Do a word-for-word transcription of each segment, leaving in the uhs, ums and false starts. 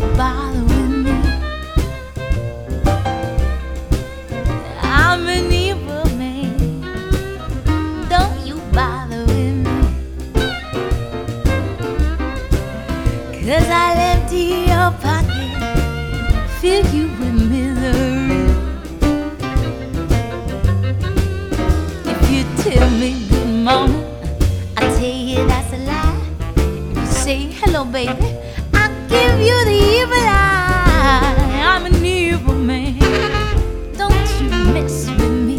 bother with me. I'm an evil man. Don't you bother with me. 'Cause I'll empty your pocket, fill you with misery. If you tell me good morning, I tell you that's a lie. If you say hello, baby, I'll give you the evil eye. I'm an evil man. Don't you mess with me.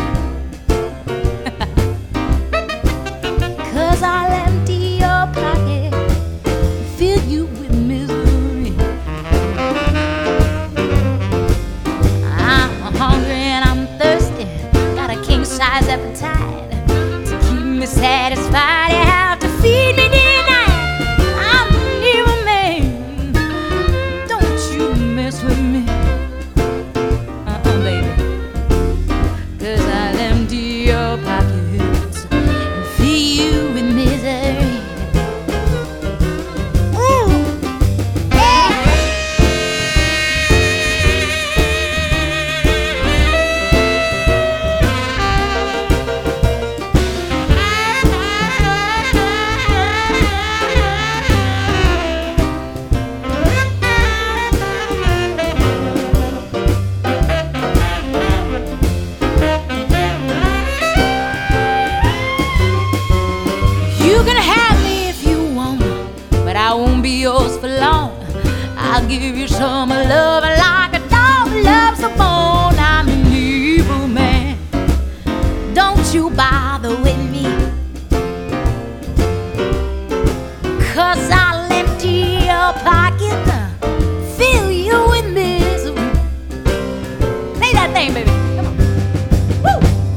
'Cause I'll empty your pocket, fill you with misery. I'm hungry and I'm thirsty, got a king-size appetite. To keep me satisfied, you have to feed me day and night. I'm an evil man. Don't you mess with me. Uh-uh, baby. 'Cause I'll empty your pockets and fill you with misery. Ooh, yeah. You can have me if you want, but I won't be yours for long. I'll give you some love like a dog loves a bone. I'm an evil man. Don't you bother with me. 'Cause I'll empty your pocket, fill you with misery. Play that thing, baby. Come on. Woo!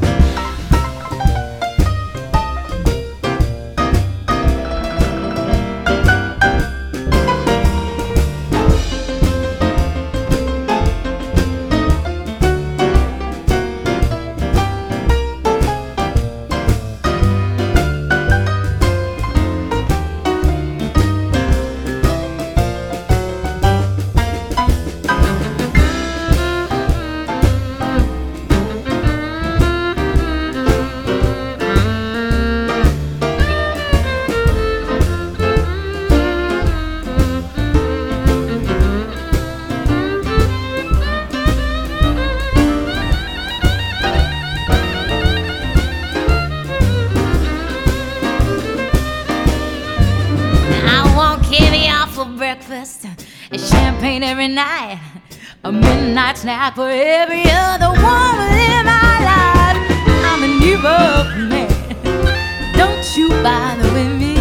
For breakfast and champagne every night, a midnight snack for every other woman in my life. I'm an evil man. Don't you bother with me.